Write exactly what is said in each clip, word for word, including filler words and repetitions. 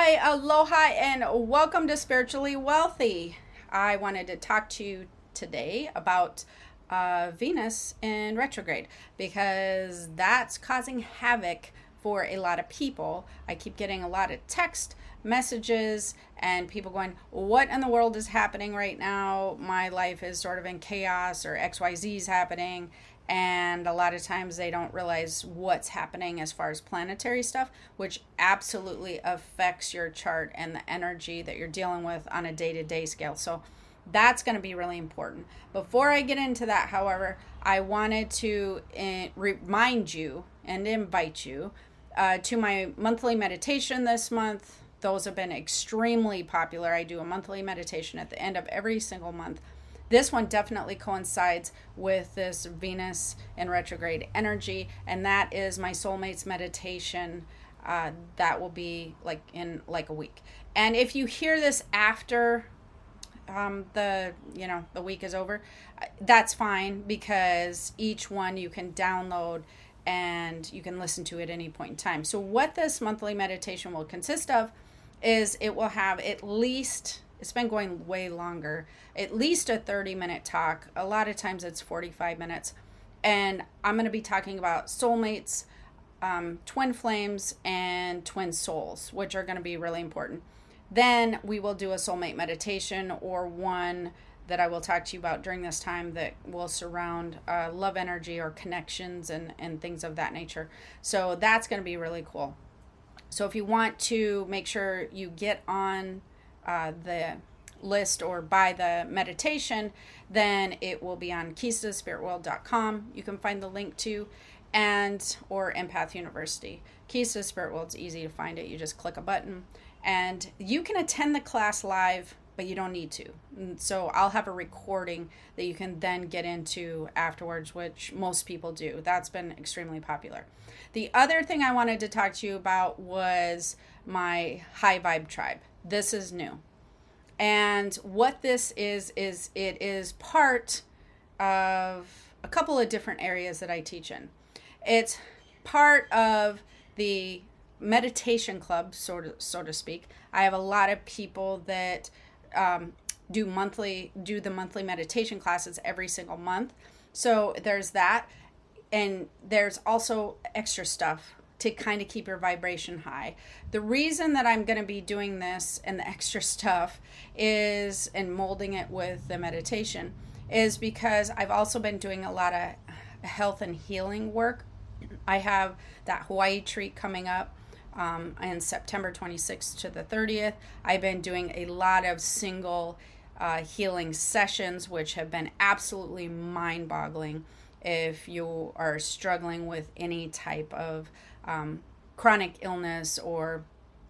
Hi, aloha, and welcome to Spiritually Wealthy. I wanted to talk to you today about uh, Venus in retrograde because that's causing havoc for a lot of people. I keep getting a lot of text messages and people going, what in the world is happening right now? My life is sort of in chaos, or X Y Z is happening. And a lot of times they don't realize what's happening as far as planetary stuff, which absolutely affects your chart and the energy that you're dealing with on a day-to-day scale. So that's going to be really important. Before I get into that, however, I wanted to uh, remind you and invite you uh, to my monthly meditation this month. Those have been extremely popular. I do a monthly meditation at the end of every single month. This one definitely coincides with this Venus in retrograde energy, and that is my soulmates meditation. Uh, that will be like in like a week. And if you hear this after um, the you know the week is over, that's fine, because each one you can download and you can listen to at any point in time. So what this monthly meditation will consist of is it will have at least, it's been going way longer, at least a thirty minute talk. A lot of times it's forty-five minutes. And I'm going to be talking about soulmates, um, twin flames, and twin souls, which are going to be really important. Then we will do a soulmate meditation, or one that I will talk to you about during this time that will surround uh, love energy or connections and, and things of that nature. So that's going to be really cool. So if you want to make sure you get on uh, the list or buy the meditation, then it will be on keys to the spirit world dot com. You can find the link to, and or Empath University. Keys to the Spirit World is easy to find it. You just click a button and you can attend the class live, but you don't need to. And so I'll have a recording that you can then get into afterwards, which most people do. That's been extremely popular. The other thing I wanted to talk to you about was my High Vibe Tribe. This is new. And what this is, is it is part of a couple of different areas that I teach in. It's part of the meditation club, sort of, so to speak. I have a lot of people that um, do monthly, do the monthly meditation classes every single month. So there's that. And there's also extra stuff to kind of keep your vibration high. The reason that I'm going to be doing this and the extra stuff is, and molding it with the meditation, is because I've also been doing a lot of health and healing work. I have that Hawaii treat coming up um, on September twenty-sixth to the thirtieth. I've been doing a lot of single uh, healing sessions, which have been absolutely mind-boggling. If you are struggling with any type of um, chronic illness or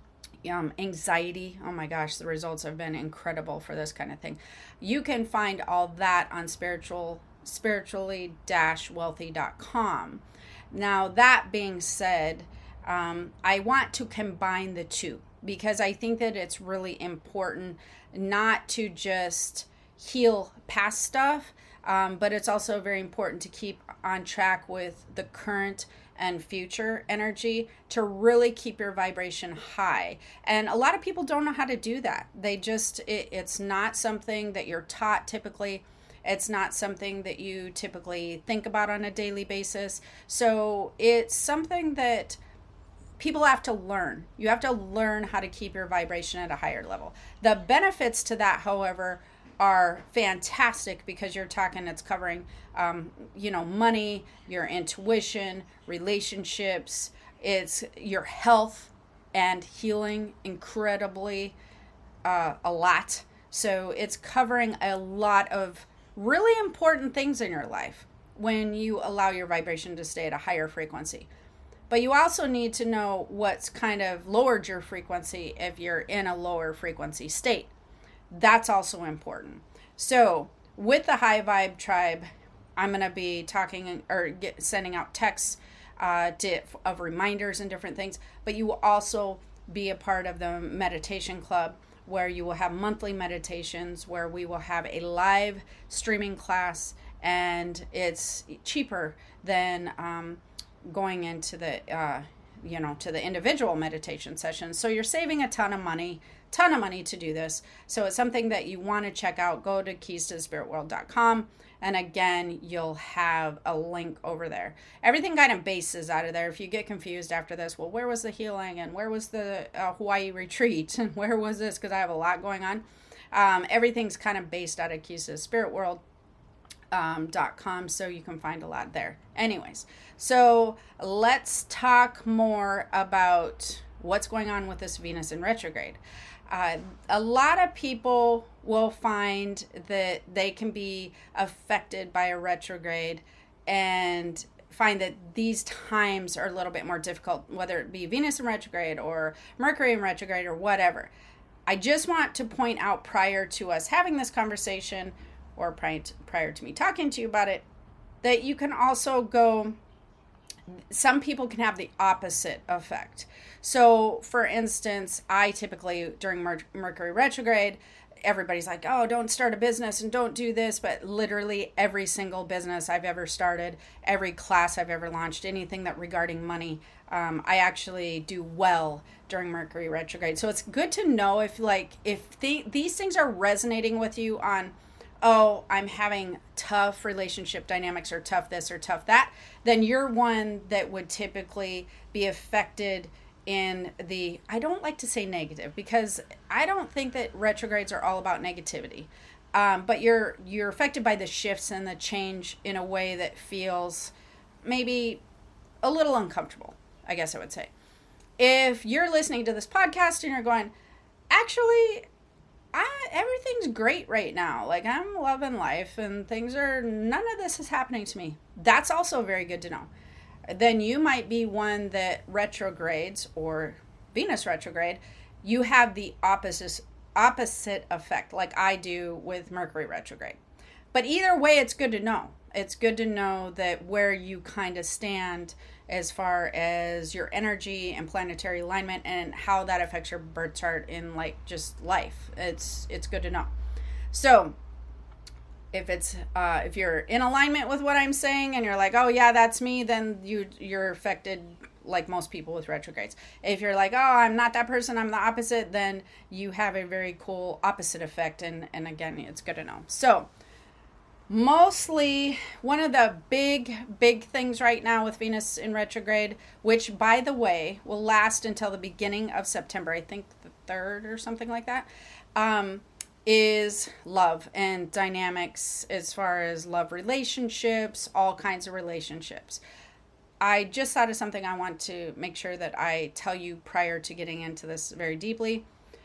um, anxiety, oh my gosh, the results have been incredible for this kind of thing. You can find all that on spiritual spiritually dash wealthy dot com. Now, that being said, um, I want to combine the two because I think that it's really important not to just heal past stuff, Um, but it's also very important to keep on track with the current and future energy to really keep your vibration high. And a lot of people don't know how to do that. They just, it, it's not something that you're taught typically. It's not something that you typically think about on a daily basis. So it's something that people have to learn. You have to learn how to keep your vibration at a higher level. The benefits to that, however, are fantastic, because you're talking, it's covering, um, you know, money, your intuition, relationships, it's your health and healing incredibly uh, a lot. So it's covering a lot of really important things in your life when you allow your vibration to stay at a higher frequency. But you also need to know what's kind of lowered your frequency if you're in a lower frequency state. That's also important. So with the High Vibe Tribe, I'm going to be talking or get, sending out texts uh, to, of reminders and different things. But you will also be a part of the meditation club, where you will have monthly meditations, where we will have a live streaming class, and it's cheaper than um, going into the uh, you know, to the individual meditation sessions. So you're saving a ton of money, ton of money to do this. So it's something that you want to check out. Go to keys to the spirit world dot com. And again, you'll have a link over there. Everything kind of bases out of there. If you get confused after this, well, where was the healing and where was the uh, Hawaii retreat and where was this? Because I have a lot going on. Um, everything's kind of based out of keys to the spirit world dot com, so you can find a lot there. Anyways, so let's talk more about what's going on with this Venus in retrograde. Uh, a lot of people will find that they can be affected by a retrograde and find that these times are a little bit more difficult, whether it be Venus in retrograde or Mercury in retrograde or whatever. I just want to point out, prior to us having this conversation, or prior to, prior to me talking to you about it, that you can also go, some people can have the opposite effect. So, for instance, I typically, during Mer- Mercury retrograde, everybody's like, oh, don't start a business and don't do this. But literally every single business I've ever started, every class I've ever launched, anything that regarding money, um, I actually do well during Mercury retrograde. So it's good to know if, like, if the, these things are resonating with you on, oh, I'm having tough relationship dynamics or tough this or tough that, then you're one that would typically be affected in the, I don't like to say negative, because I don't think that retrogrades are all about negativity. Um, but you're you're affected by the shifts and the change in a way that feels maybe a little uncomfortable, I guess I would say. If you're listening to this podcast and you're going, actually, I, everything's great right now. Like, I'm loving life and things are, none of this is happening to me. That's also very good to know. Then you might be one that retrogrades, or Venus retrograde, you have the opposite opposite effect, like I do with Mercury retrograde. But either way, it's good to know. It's good to know that where you kind of stand as far as your energy and planetary alignment and how that affects your birth chart in, like, just life. It's it's good to know. So if it's uh, if you're in alignment with what I'm saying and you're like, oh yeah, that's me, then you you're affected like most people with retrogrades. If you're like, oh, I'm not that person, I'm the opposite, then you have a very cool opposite effect. And, and again, it's good to know. So mostly one of the big, big things right now with Venus in retrograde, which, by the way, will last until the beginning of September, I think the third or something like that, um, is love and dynamics as far as love relationships, all kinds of relationships. I just thought of something I want to make sure that I tell you prior to getting into this very deeply.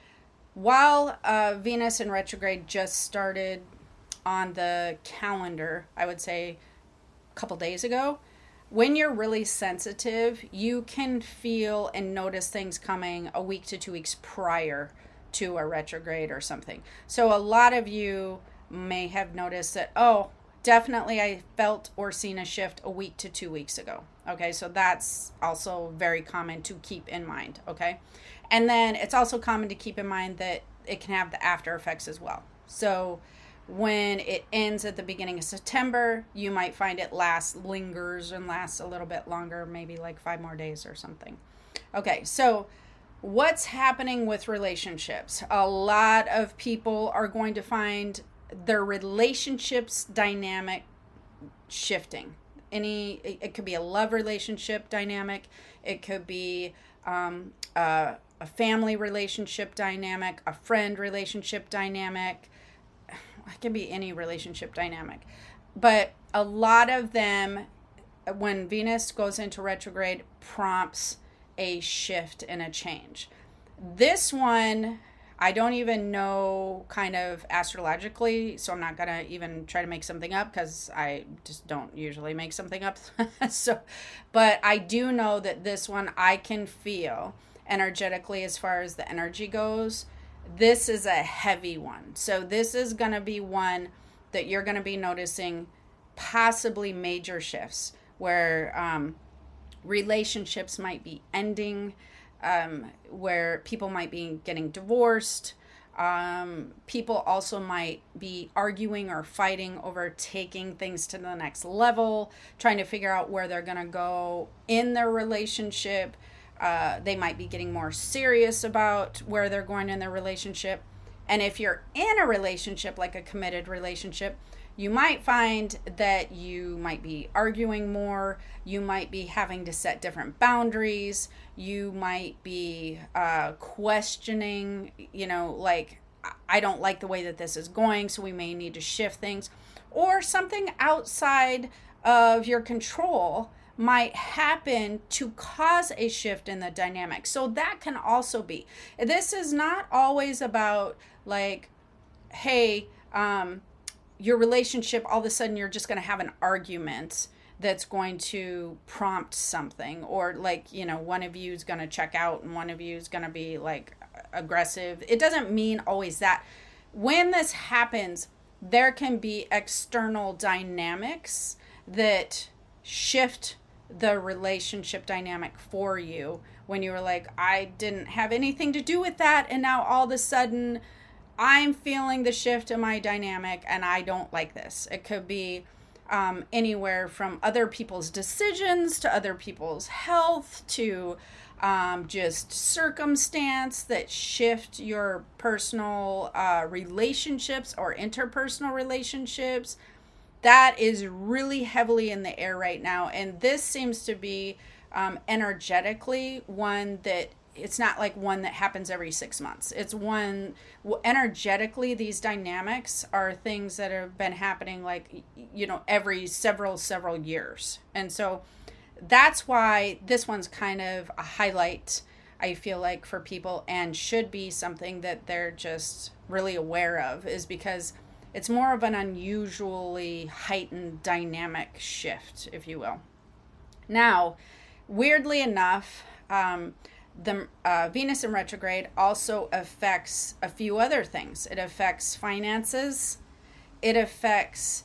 While uh, Venus in retrograde just started on the calendar, I would say a couple days ago, when you're really sensitive, you can feel and notice things coming a week to two weeks prior to a retrograde or something. So a lot of you may have noticed that, oh, definitely I felt or seen a shift a week to two weeks ago. Okay, so that's also very common to keep in mind. Okay, and then it's also common to keep in mind that it can have the after effects as well. So when it ends at the beginning of September, you might find it lasts, lingers and lasts a little bit longer, maybe like five more days or something. Okay, so what's happening with relationships? A lot of people are going to find their relationships dynamic shifting. Any, it could be a love relationship dynamic. It could be um, a, a family relationship dynamic, a friend relationship dynamic. It can be any relationship dynamic. But a lot of them, when Venus goes into retrograde, prompts a shift and a change. This one, I don't even know kind of astrologically, so I'm not going to even try to make something up because I just don't usually make something up. So, but I do know that this one I can feel energetically as far as the energy goes. This is a heavy one. So this is going to be one that you're going to be noticing possibly major shifts where um, relationships might be ending, um, where people might be getting divorced. Um, people also might be arguing or fighting over taking things to the next level, trying to figure out where they're going to go in their relationship. Uh, they might be getting more serious about where they're going in their relationship. And if you're in a relationship, like a committed relationship, you might find that you might be arguing more. You might be having to set different boundaries. You might be uh, questioning, you know, like, I don't like the way that this is going, so we may need to shift things. Or something outside of your control might happen to cause a shift in the dynamic. So that can also be. This is not always about like, hey, um, your relationship, all of a sudden you're just going to have an argument that's going to prompt something, or like, you know, one of you is going to check out and one of you is going to be like aggressive. It doesn't mean always that. When this happens, there can be external dynamics that shift the relationship dynamic for you when you were like, I didn't have anything to do with that, and now all of a sudden I'm feeling the shift in my dynamic and I don't like this. It could be um, anywhere from other people's decisions to other people's health to um, just circumstance that shift your personal uh, relationships or interpersonal relationships. That is really heavily in the air right now. And this seems to be um, energetically one that it's not like one that happens every six months. It's one energetically, these dynamics are things that have been happening like, you know, every several, several years. And so that's why this one's kind of a highlight, I feel like, for people, and should be something that they're just really aware of, is because it's more of an unusually heightened dynamic shift, if you will. Now, weirdly enough, um, the uh, Venus in retrograde also affects a few other things. It affects finances. It affects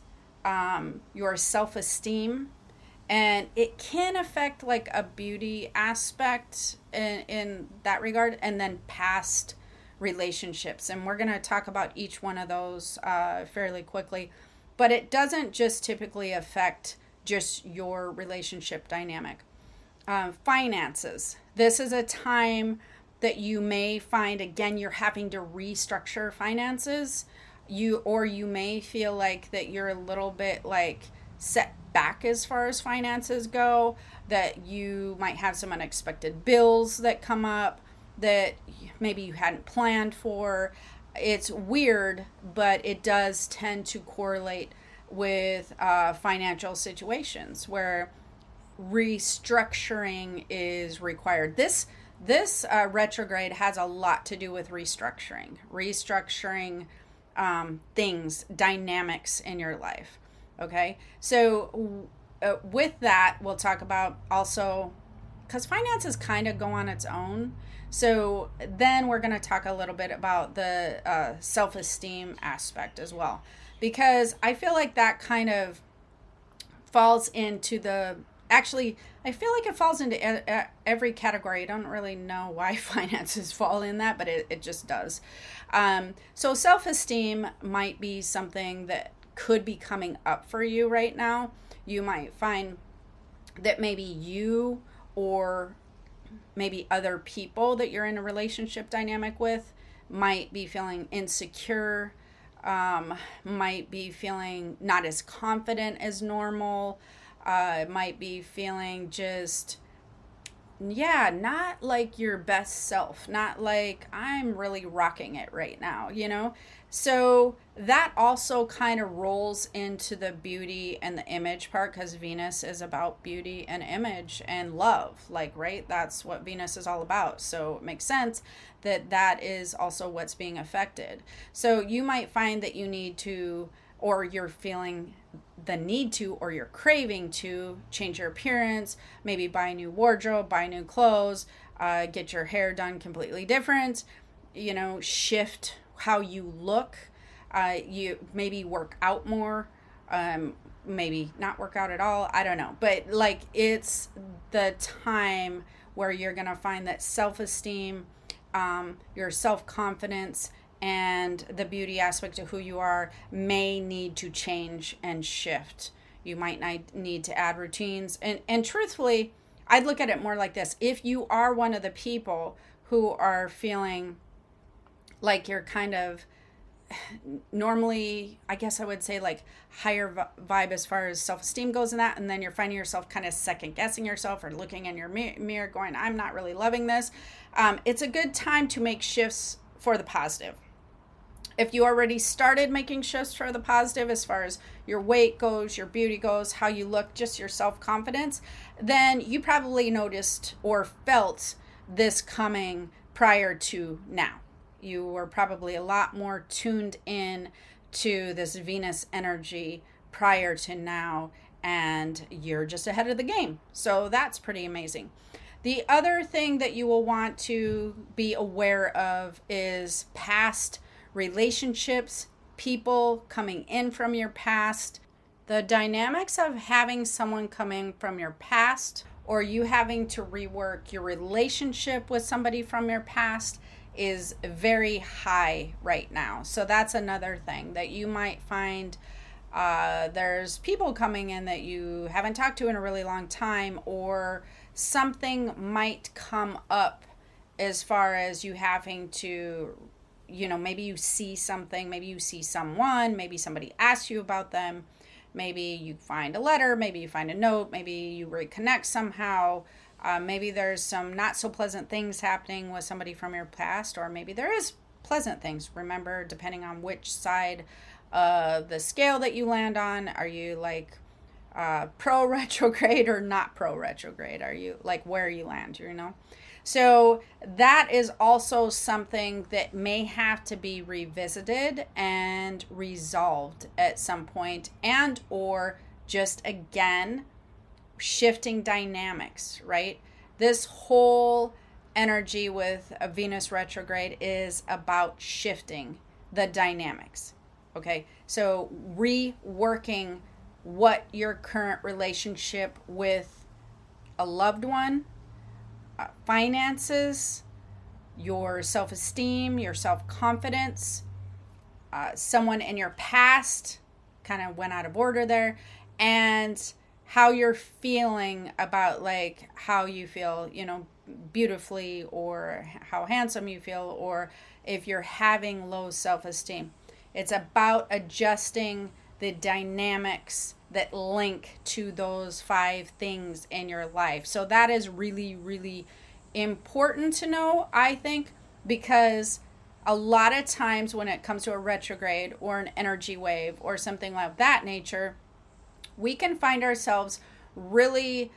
um, your self-esteem. And it can affect like a beauty aspect in, in that regard, and then past relationships. And we're going to talk about each one of those uh, fairly quickly. But it doesn't just typically affect just your relationship dynamic. Uh, finances. This is a time that you may find, again, you're having to restructure finances. You or you may feel like that you're a little bit like set back as far as finances go, that you might have some unexpected bills that come up that maybe you hadn't planned for. It's weird, but it does tend to correlate with uh, financial situations where restructuring is required. This this uh, retrograde has a lot to do with restructuring, restructuring um, things, dynamics in your life. Okay, so uh, with that, we'll talk about also, because finances kind of go on its own. So then we're going to talk a little bit about the uh, self-esteem aspect as well, because I feel like that kind of falls into the, actually, I feel like it falls into every category. I don't really know why finances fall in that, but it, it just does. Um, so self-esteem might be something that could be coming up for you right now. You might find that maybe you or maybe other people that you're in a relationship dynamic with might be feeling insecure, um, might be feeling not as confident as normal, uh, might be feeling just, yeah, not like your best self, not like I'm really rocking it right now, you know? So that also kind of rolls into the beauty and the image part, because Venus is about beauty and image and love, like, right? That's what Venus is all about. So it makes sense that that is also what's being affected. So you might find that you need to, or you're feeling the need to, or you're craving to change your appearance, maybe buy a new wardrobe, buy new clothes, uh, get your hair done completely different, you know, shift how you look, uh, you maybe work out more, um, maybe not work out at all, I don't know. But like, it's the time where you're going to find that self-esteem, um, your self-confidence, and the beauty aspect of who you are may need to change and shift. You might need to add routines. And, and truthfully, I'd look at it more like this. If you are one of the people who are feeling like you're kind of normally, I guess I would say like higher vibe as far as self-esteem goes in that, and then you're finding yourself kind of second guessing yourself or looking in your mirror going, I'm not really loving this. Um, it's a good time to make shifts for the positive. If you already started making shifts for the positive as far as your weight goes, your beauty goes, how you look, just your self-confidence, then you probably noticed or felt this coming prior to now. You were probably a lot more tuned in to this Venus energy prior to now, and you're just ahead of the game. So that's pretty amazing. The other thing that you will want to be aware of is past relationships, people coming in from your past. The dynamics of having someone come in from your past, or you having to rework your relationship with somebody from your past, is very high right now. So that's another thing that you might find. Uh, there's people coming in that you haven't talked to in a really long time, or something might come up as far as you having to, you know, maybe you see something, maybe you see someone, maybe somebody asks you about them, maybe you find a letter, maybe you find a note, maybe you reconnect somehow. Uh, maybe there's some not so pleasant things happening with somebody from your past, or maybe there is pleasant things. Remember, depending on which side of the scale that you land on, are you like uh, pro retrograde or not pro retrograde? Are you like where you land, you know? So that is also something that may have to be revisited and resolved at some point, and or just again shifting dynamics, right? This whole energy with a Venus retrograde is about shifting the dynamics. Okay, so reworking what your current relationship with a loved one, uh, finances, your self-esteem, your self-confidence, uh, someone in your past, kind of went out of order there, and how you're feeling about like how you feel, you know, beautifully, or how handsome you feel, or if you're having low self-esteem. It's about adjusting the dynamics that link to those five things in your life. So that is really, really important to know, I think, because a lot of times when it comes to a retrograde or an energy wave or something like that nature, we can find ourselves really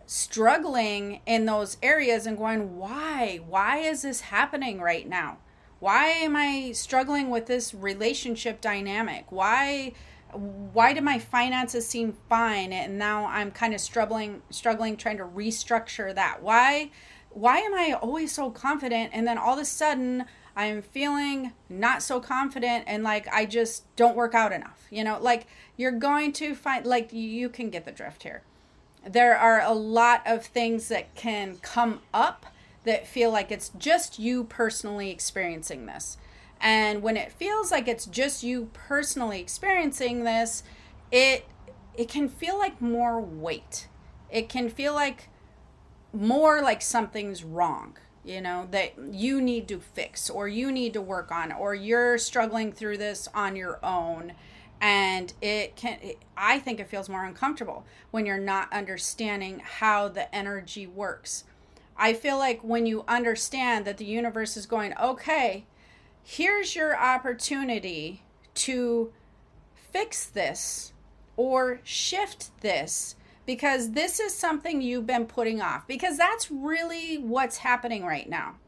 struggling in those areas and going, why? Why is this happening right now? Why am I struggling with this relationship dynamic? Why why do my finances seem fine and now I'm kind of struggling struggling trying to restructure that? Why why am I always so confident and then all of a sudden I'm feeling not so confident and like I just don't work out enough? You know, like you're going to find, like you can get the drift here. There are a lot of things that can come up that feel like it's just you personally experiencing this. And when it feels like it's just you personally experiencing this, it it can feel like more weight. It can feel like more like something's wrong, you know, that you need to fix or you need to work on, or you're struggling through this on your own. And it can, it, I think it feels more uncomfortable when you're not understanding how the energy works. I feel like when you understand that the universe is going, okay, here's your opportunity to fix this or shift this, because this is something you've been putting off, because that's really what's happening right now.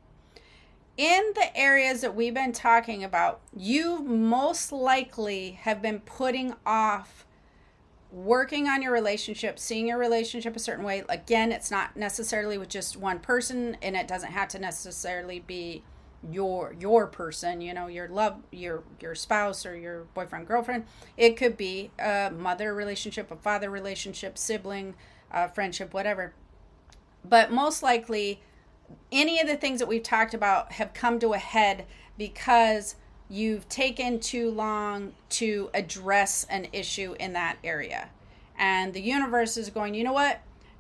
In the areas that we've been talking about, you most likely have been putting off working on your relationship, seeing your relationship a certain way. Again, it's not necessarily with just one person, and it doesn't have to necessarily be your your person, you know, your love, your your spouse or your boyfriend, girlfriend. It could be a mother relationship, a father relationship, sibling, uh, friendship, whatever. But most likely, any of the things that we've talked about have come to a head because you've taken too long to address an issue in that area. And the universe is going, you know what?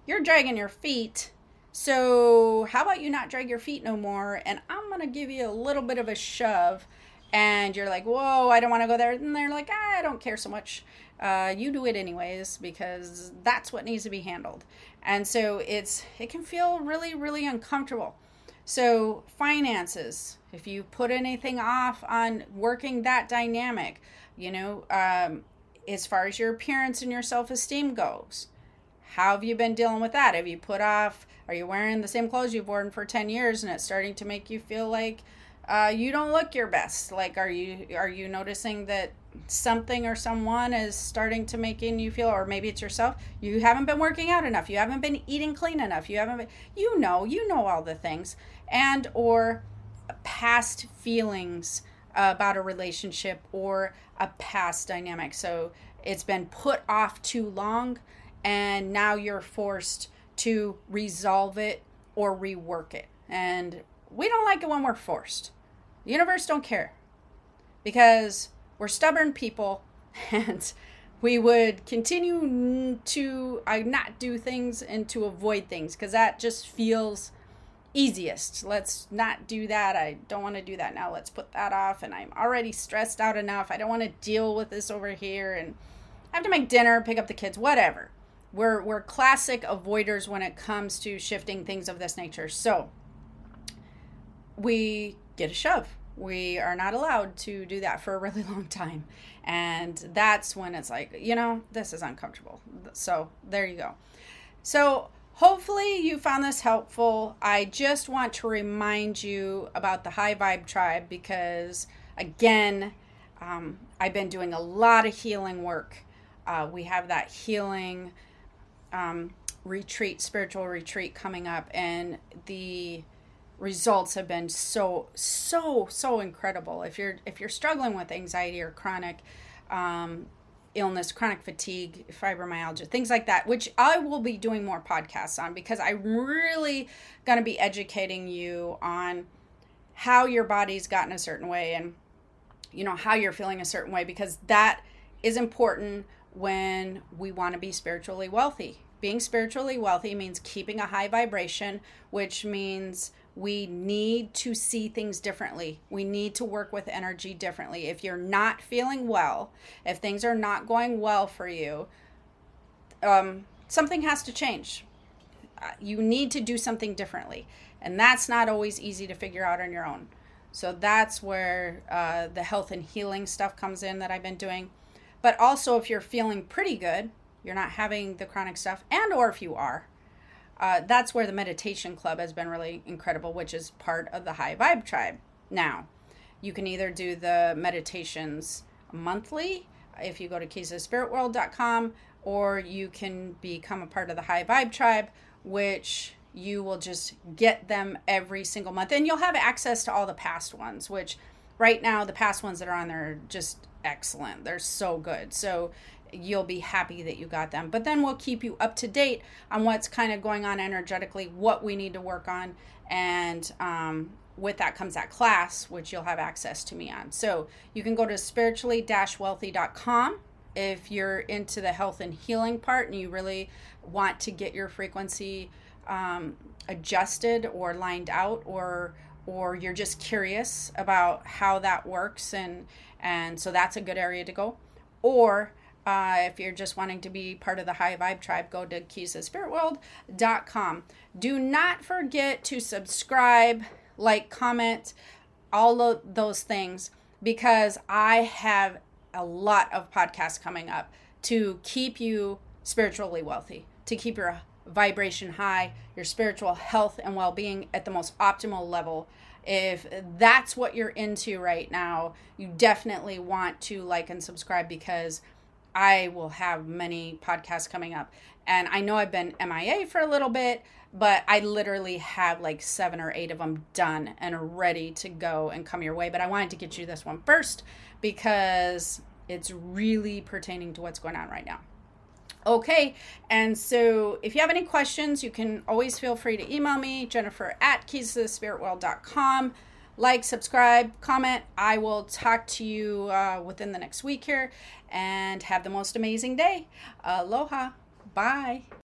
you're dragging your feet. So how about you not drag your feet no more? And I'm going to give you a little bit of a shove. And you're like, whoa, I don't want to go there. And they're like, ah, I don't care so much. Uh, you do it anyways, because that's what needs to be handled. And so it's it can feel really, really uncomfortable. So finances, if you put anything off on working that dynamic, you know, um, as far as your appearance and your self-esteem goes, how have you been dealing with that? Have you put off, are you wearing the same clothes you've worn for ten years and it's starting to make you feel like uh, you don't look your best? Like, are you are you noticing that something or someone is starting to making you feel, or maybe it's yourself, you haven't been working out enough, you haven't been eating clean enough, you haven't been, you know, you know all the things, and or past feelings about a relationship or a past dynamic. So it's been put off too long, and now you're forced to resolve it or rework it. And we don't like it when we're forced. The universe don't care, because we're stubborn people, and we would continue to uh, not do things and to avoid things, because that just feels easiest. Let's not do that. I don't want to do that now. Let's put that off. And I'm already stressed out enough. I don't want to deal with this over here. And I have to make dinner, pick up the kids, whatever. We're we're classic avoiders when it comes to shifting things of this nature. So we get a shove. We are not allowed to do that for a really long time. And that's when it's like, you know, this is uncomfortable. So there you go. So hopefully you found this helpful. I just want to remind you about the High Vibe Tribe, because, again, um, I've been doing a lot of healing work. Uh, we have that healing um, retreat, spiritual retreat coming up, and the results have been so, so, so incredible. If you're if you're struggling with anxiety or chronic um, illness, chronic fatigue, fibromyalgia, things like that, which I will be doing more podcasts on, because I'm really going to be educating you on how your body's gotten a certain way, and, you know, how you're feeling a certain way, because that is important when we want to be spiritually wealthy. Being spiritually wealthy means keeping a high vibration, which means we need to see things differently. We need to work with energy differently. If you're not feeling well, if things are not going well for you, um, something has to change. Uh, you need to do something differently. And that's not always easy to figure out on your own. So that's where uh, the health and healing stuff comes in that I've been doing. But also, if you're feeling pretty good, you're not having the chronic stuff, and or if you are, Uh, that's where the meditation club has been really incredible, which is part of the High Vibe Tribe. Now, you can either do the meditations monthly if you go to keys of spirit world dot com, or you can become a part of the High Vibe Tribe, which you will just get them every single month. And you'll have access to all the past ones, which right now the past ones that are on there are just excellent. They're so good. So you'll be happy that you got them. But then we'll keep you up to date on what's kind of going on energetically, what we need to work on. And um, with that comes that class, which you'll have access to me on. So you can go to spiritually dash wealthy dot com if you're into the health and healing part and you really want to get your frequency um, adjusted or lined out, or or you're just curious about how that works, and and so that's a good area to go. Or Uh, if you're just wanting to be part of the High Vibe Tribe, go to keys of spirit world dot com. Do not forget to subscribe, like, comment, all of those things, because I have a lot of podcasts coming up to keep you spiritually wealthy, to keep your vibration high, your spiritual health and well-being at the most optimal level. If that's what you're into right now, you definitely want to like and subscribe, because I will have many podcasts coming up. And I know I've been M I A for a little bit, but I literally have like seven or eight of them done and are ready to go and come your way. But I wanted to get you this one first, because it's really pertaining to what's going on right now. Okay, and so if you have any questions, you can always feel free to email me, Jennifer at keys of the spirit world dot com. Like, subscribe, comment. I will talk to you uh, within the next week here, and have the most amazing day. Aloha. Bye.